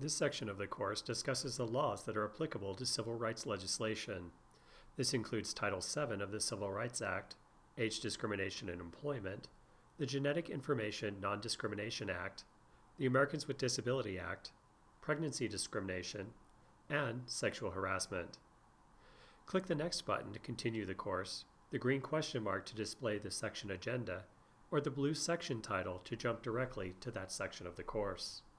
This section of the course discusses the laws that are applicable to civil rights legislation. This includes Title VII of the Civil Rights Act, Age Discrimination in Employment, the Genetic Information Non-Discrimination Act, the Americans with Disability Act, pregnancy discrimination, and sexual harassment. Click the Next button to continue the course, the green question mark to display the section agenda, or the blue section title to jump directly to that section of the course.